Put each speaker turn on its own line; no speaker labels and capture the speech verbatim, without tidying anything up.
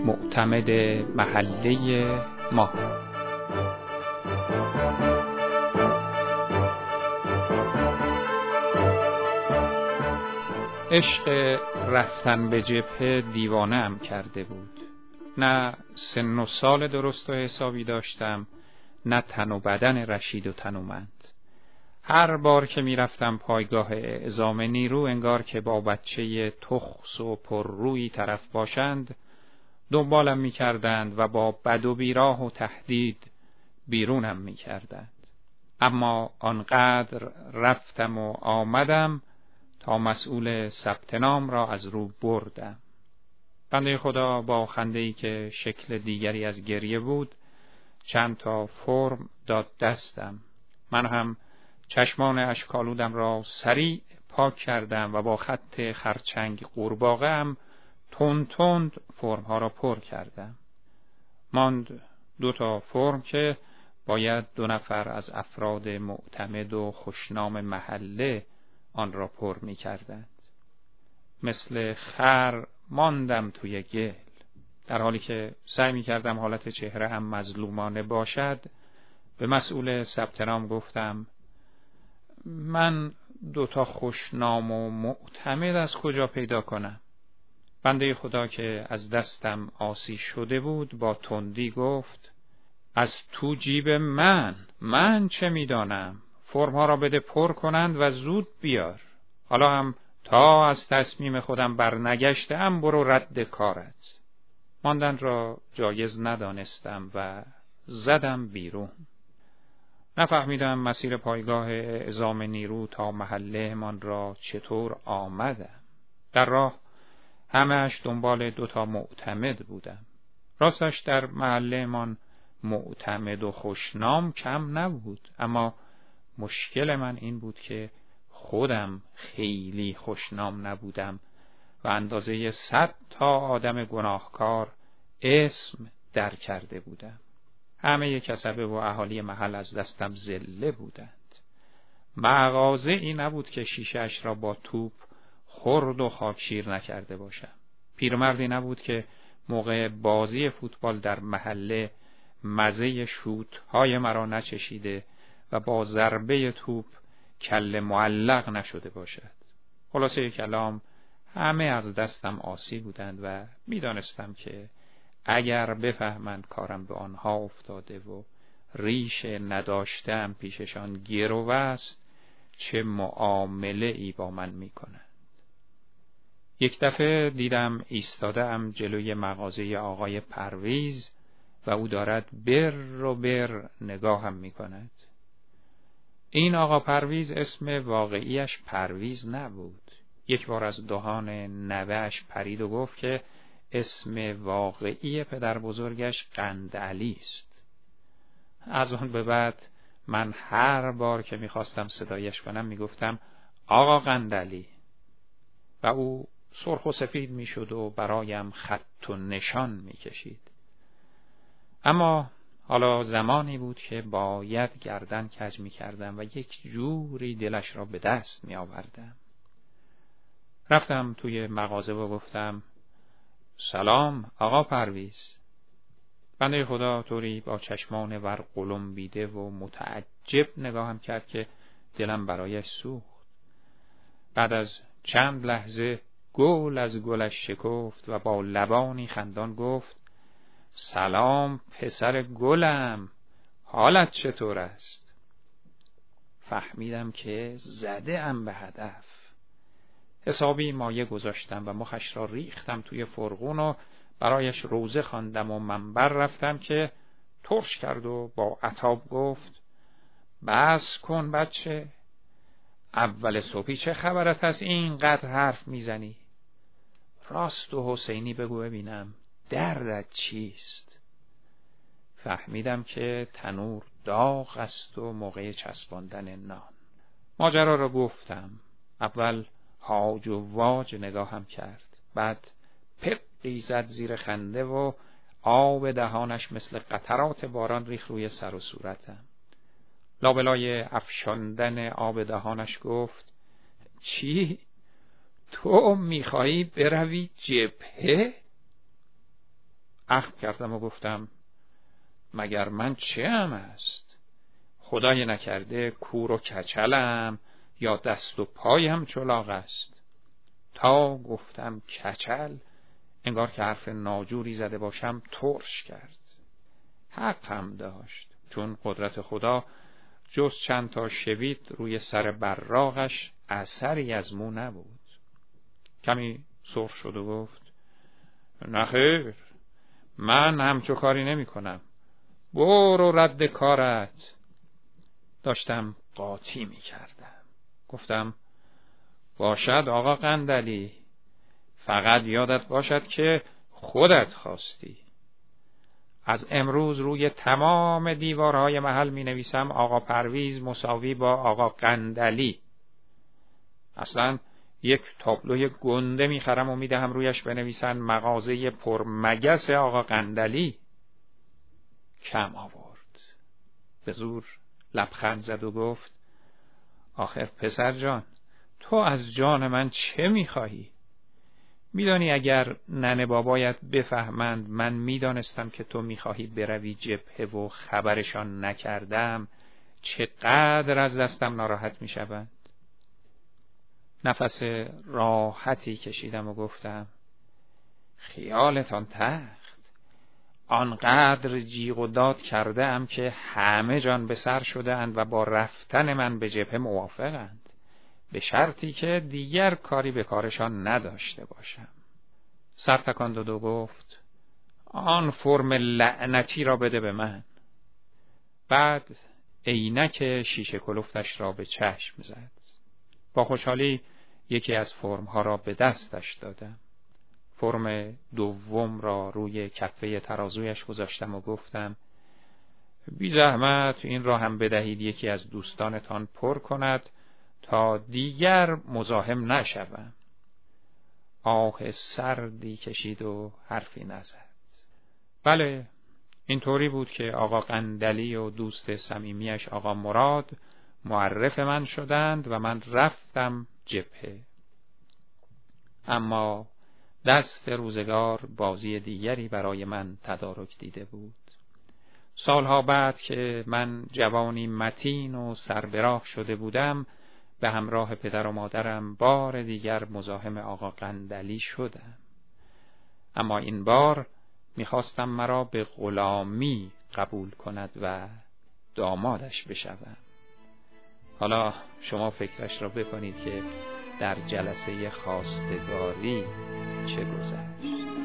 معتمد محله ما. عشق رفتن به جبهه دیوانه‌ام کرده بود. نه سن و سال درست و حسابی داشتم، نه تن و بدن رشید و تنومند. هر بار که می رفتم پایگاه اعزام نیرو، انگار که با بچه تخس و پر روی طرف باشند، دنبالم می کردند و با بد و بیراه و تهدید بیرونم می کردند. اما آنقدر رفتم و آمدم تا مسئول ثبت نام را از رو بردم. بنده خدا با خنده‌ای که شکل دیگری از گریه بود چند تا فرم داد دستم. من هم چشمان اشکالودم را سریع پاک کردم و با خط خرچنگ قورباغه هم تند تند فرمها را پر کردم. ماند دو تا فرم که باید دو نفر از افراد معتمد و خوشنام محله آن را پر می کردند. مثل خر ماندم توی گل. در حالی که سعی می کردم حالت چهره هم مظلومانه باشد، به مسئول ثبت نام گفتم من دوتا خوشنام و معتمد از کجا پیدا کنم؟ بنده خدا که از دستم آسی شده بود با تندی گفت از تو جیب من، من چه می دانم؟ فرمها را بده پر کنند و زود بیار. حالا هم تا از تصمیم خودم برنگشتم برو رد کارت. ماندن را جایز ندانستم و زدم بیرون. نفهمیدم مسیر پایگاه اعزام نیرو تا محله من را چطور آمدم. در راه همه‌اش دنبال دوتا معتمد بودم. راستش در محله من معتمد و خوشنام کم نبود، اما مشکل من این بود که خودم خیلی خوشنام نبودم و اندازه صد تا آدم گناهکار اسم در کرده بودم. همه کسبه و اهالی محل از دستم زله بودند. مغازه ای نبود که شیشه اش را با توپ خرد و خاکشیر نکرده باشم. پیرمردی نبود که موقع بازی فوتبال در محله مزه شوت های مرا نچشیده و با ضربه توپ کله معلق نشده باشد. خلاصه کلام همه از دستم آسی بودند و میدانستم که اگر بفهمند کارم به آنها افتاده و ریش نداشتم پیششان گرو است، چه معامله ای با من میکنند. یک دفعه دیدم ایستاده ام جلوی مغازه آقای پرویز و او دارد بر و بر نگاهم میکند. این آقا پرویز اسم واقعیش پرویز نبود. یک بار از دهان نوه‌اش پرید و گفت که اسم واقعی پدر بزرگش قندعلی است. از آن به بعد من هر بار که میخواستم صدایش کنم میگفتم آقا قندعلی و او سرخ و سفید میشد و برایم خط و نشان میکشید. اما حالا زمانی بود که باید گردن کج میکردم و یک جوری دلش را به دست میآوردم. رفتم توی مغازه و گفتم سلام آقا پرویز. بنده خدا طوری با چشمان ورقلم بیده و متعجب نگاهم کرد که دلم برایش سوخت. بعد از چند لحظه گل از گلش شکفت و با لبانی خندان گفت سلام پسر گلم، حالت چطور است؟ فهمیدم که زده ام به هدف. حسابی مایه گذاشتم و مخش را ریختم توی فرغون و برایش روزه خواندم و منبر رفتم که ترش کرد و با عتاب گفت بس کن بچه، اول صبحی چه خبرت هست اینقدر حرف میزنی؟ راست و حسینی بگو ببینم دردت چیست؟ فهمیدم که تنور داغ است و موقع چسباندن نان. ماجرا را گفتم. اول هاج و واج نگاهم کرد، بعد پقی زد زیر خنده و آب دهانش مثل قطرات باران ریخت روی سر و صورتم. لابلای افشاندن آب دهانش گفت چی؟ تو میخوایی بروی جبهه؟ اخم کردم و گفتم مگر من چه هم است؟ خدای نکرده کور و کچلم یا دست و پایم چلاق است. تا گفتم کچل، انگار که حرف ناجوری زده باشم ترش کرد. حق هم داشت، چون قدرت خدا جز چند تا شوید روی سر براغش اثری از مو نبود. کمی سرخ شد و گفت نخیر، من همچو کاری نمی کنم، برو رد کارت. داشتم قاطی می کردم. گفتم باشد آقا قندلی، فقط یادت باشد که خودت خواستی. از امروز روی تمام دیوارهای محل می نویسم آقا پرویز مساوی با آقا قندلی. اصلا یک تابلوی گنده می خرم و می دهم رویش بنویسن مغازه پرمگس آقا قندلی. کم آورد، به زور لبخند زد و گفت آخر پسر جان، تو از جان من چه می خواهی؟ میدانی اگر ننه بابایت بفهمند من میدانستم که تو میخواهی بروی جبهه و خبرشان نکردم، چقدر از دستم ناراحت میشوند. نفس راحتی کشیدم و گفتم خیالتان تخت، آنقدر جیغ و داد کرده ام که همه جان به سر شده اند و با رفتن من به جبهه موافقند، به شرطی که دیگر کاری به کارشان نداشته باشم. سر تکان داد و گفت آن فرم لعنتی را بده به من. بعد عینک شیشه کلفتش را به چشم زد. با خوشحالی یکی از فرمها را به دستش دادم. فرم دوم را روی کفه ترازویش گذاشتم و گفتم بی زحمت این را هم بدهید یکی از دوستانتان پر کند تا دیگر مزاحم نشوم. آه سردی کشید و حرفی نزد. بله، اینطوری بود که آقا قندلی و دوست صمیمیش آقا مراد معرف من شدند و من رفتم جبهه. اما دست روزگار بازی دیگری برای من تدارک دیده بود. سالها بعد که من جوانی متین و سربراق شده بودم، به همراه پدر و مادرم بار دیگر مزاحم آقا قندلی شدم. اما این بار میخواستم مرا به غلامی قبول کند و دامادش بشوم. حالا شما فکرش را بکنید که در جلسه خواستگاری چه گذشت.